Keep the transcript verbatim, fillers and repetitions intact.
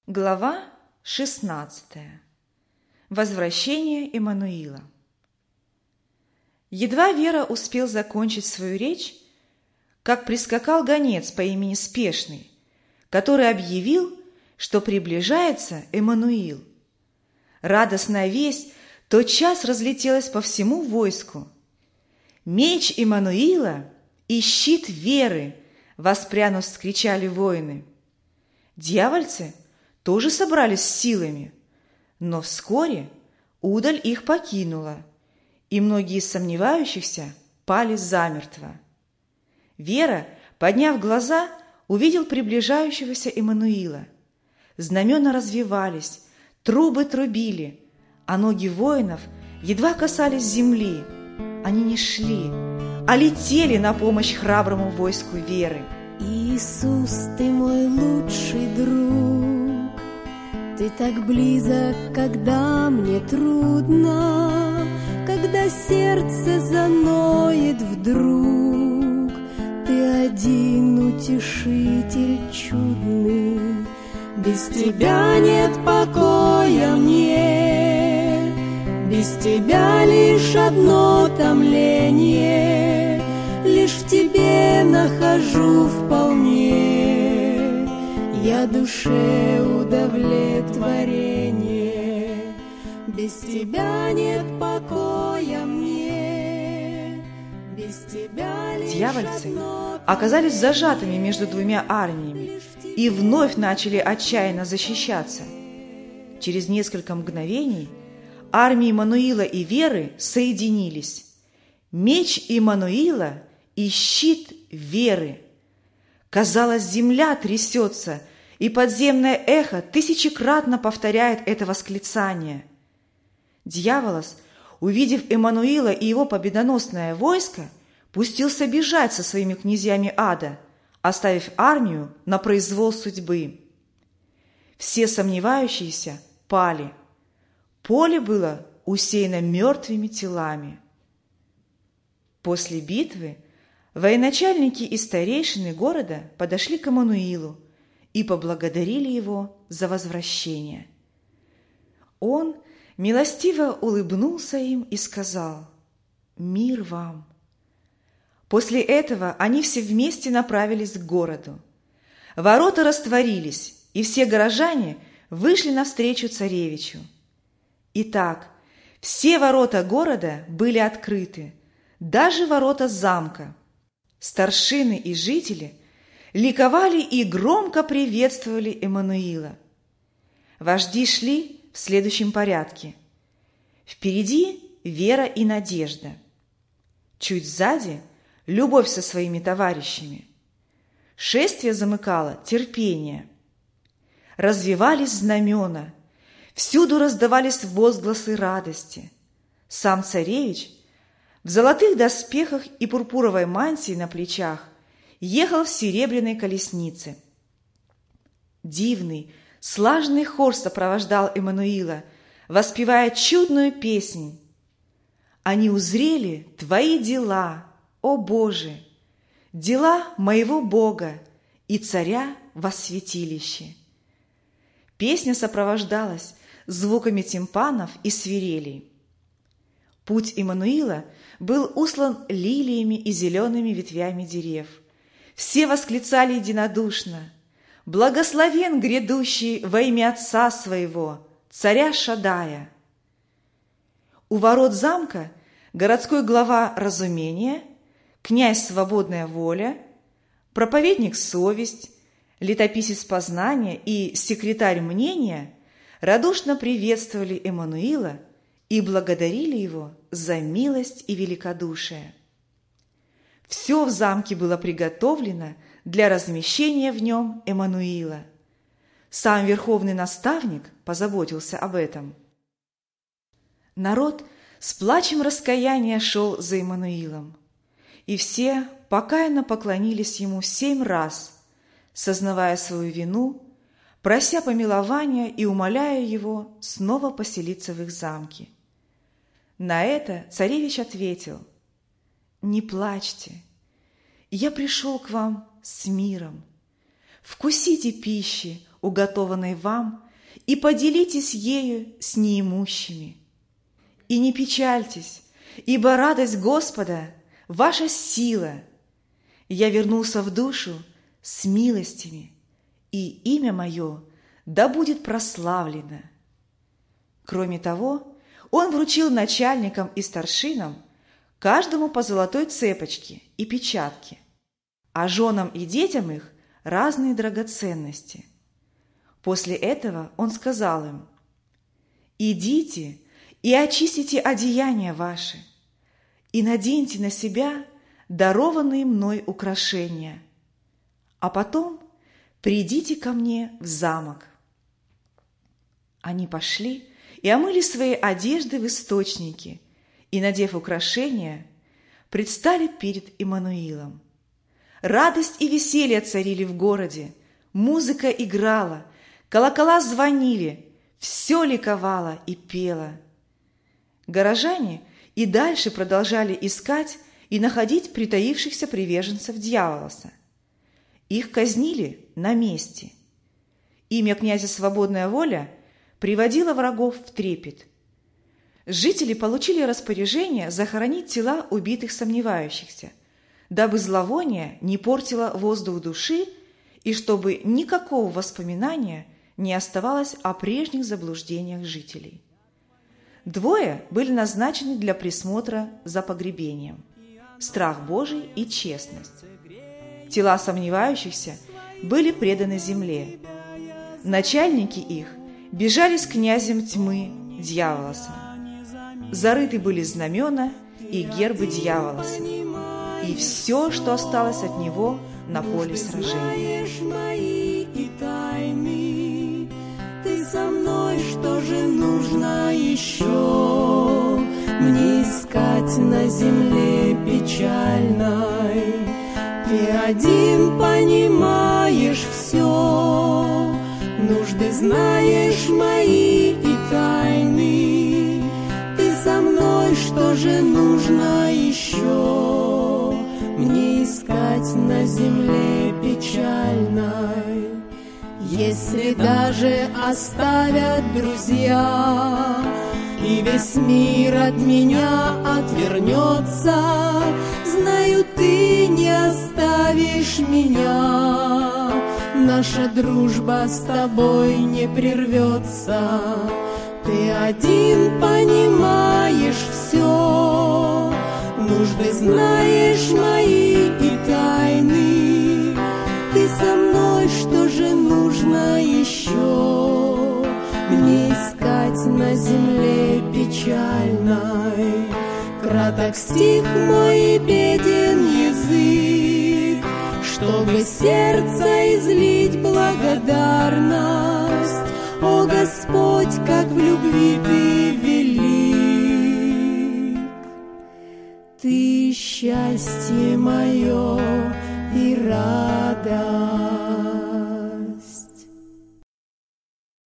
Глава шестнадцатая. Возвращение Эммануила. Едва Вера успел закончить свою речь, как прискакал гонец по имени Спешный, который объявил, что приближается Эммануил. Радостная весть тотчас разлетелась по всему войску. «Меч Эммануила и щит Веры!» — воспрянув, вскричали воины. Дьявольцы тоже собрались с силами, но вскоре удаль их покинула, и многие из сомневающихся пали замертво. Вера, подняв глаза, увидел приближающегося Эммануила. Знамена развевались, трубы трубили, а ноги воинов едва касались земли. Они не шли, а летели на помощь храброму войску Веры. Иисус, ты мой лучший друг, ты так близок, когда мне трудно, когда сердце заноет вдруг. Ты один утешитель чудный, без тебя нет покоя мне, без тебя лишь одно томление, лишь в тебе нахожу вполне я душе удовлетворение. Без тебя нет покоя мне, без тебя лишь Дьявольцы одно оказались зажатыми между двумя армиями и вновь начали отчаянно защищаться. Через несколько мгновений армии Эммануила и Веры соединились. Меч Эммануила и щит Веры. Казалось, земля трясется, и подземное эхо тысячекратно повторяет это восклицание. Дьяволос, увидев Эммануила и его победоносное войско, пустился бежать со своими князьями ада, оставив армию на произвол судьбы. Все сомневающиеся пали. Поле было усеяно мертвыми телами. После битвы военачальники и старейшины города подошли к Эммануилу и поблагодарили его за возвращение. Он милостиво улыбнулся им и сказал: «Мир вам!» После этого они все вместе направились к городу. Ворота растворились, и все горожане вышли навстречу царевичу. Итак, все ворота города были открыты, даже ворота замка. Старшины и жители ликовали и громко приветствовали Эммануила. Вожди шли в следующем порядке. Впереди Вера и Надежда. Чуть сзади Любовь со своими товарищами. Шествие замыкало Терпение. Развевались знамена, всюду раздавались возгласы радости. Сам царевич в золотых доспехах и пурпуровой мантии на плечах ехал в серебряной колеснице. Дивный, слаженный хор сопровождал Эммануила, воспевая чудную песнь. «Они узрели Твои дела, о Боже, дела моего Бога и царя во святилище». Песня сопровождалась звуками тимпанов и свирелей. Путь Эммануила был услан лилиями и зелеными ветвями дерев. Все восклицали единодушно: «Благословен грядущий во имя Отца Своего, царя Шадая». У ворот замка городской глава Разумение, князь Свободная Воля, проповедник Совесть, летописец Познания и секретарь Мнения радушно приветствовали Эммануила и благодарили его за милость и великодушие. Все в замке было приготовлено для размещения в нем Эммануила. Сам верховный наставник позаботился об этом. Народ с плачем раскаяния шел за Эммануилом, и все покаянно поклонились ему семь раз, сознавая свою вину, прося помилования и умоляя его снова поселиться в их замке. На это царевич ответил: «Не плачьте, я пришел к вам с миром. Вкусите пищи, уготованной вам, и поделитесь ею с неимущими. И не печальтесь, ибо радость Господа – ваша сила. Я вернулся в душу с милостями, и имя мое да будет прославлено». Кроме того, он вручил начальникам и старшинам каждому по золотой цепочке и печатке, а женам и детям их разные драгоценности. После этого он сказал им: «Идите и очистите одеяния ваши, и наденьте на себя дарованные мной украшения, а потом придите ко мне в замок». Они пошли и омыли свои одежды в источнике, и, надев украшения, предстали перед Иммануилом. Радость и веселье царили в городе, музыка играла, колокола звонили, все ликовало и пело. Горожане и дальше продолжали искать и находить притаившихся приверженцев дьяволоса. Их казнили на месте. Имя князя Свободная Воля приводило врагов в трепет. Жители получили распоряжение захоронить тела убитых сомневающихся, дабы зловоние не портило воздух души и чтобы никакого воспоминания не оставалось о прежних заблуждениях жителей. Двое были назначены для присмотра за погребением – страх Божий и честность. Тела сомневающихся были преданы земле. Начальники их бежали с князем тьмы дьяволосом. Зарыты были знамена и гербы дьяволоса, и все, что осталось от него на поле сражения. Ты со мной, что же нужно еще мне искать на земле печальной? Ты один понимаешь все, нужды знаешь мои и тайны. Ты со мной, что же нужно еще мне искать на земле печальной? Если даже оставят друзья, и весь мир от меня отвернется, знаю, ты не оставишь меня. Наша дружба с тобой не прервется. Ты один понимаешь все, нужды знаешь мои и тайны. Ты со мной, что же нужно еще мне искать на земле печальной? Краток стих мой и беден язык, чтобы сердце излить благодарность. О Господь, как в любви Ты велик! Ты счастье мое и радость.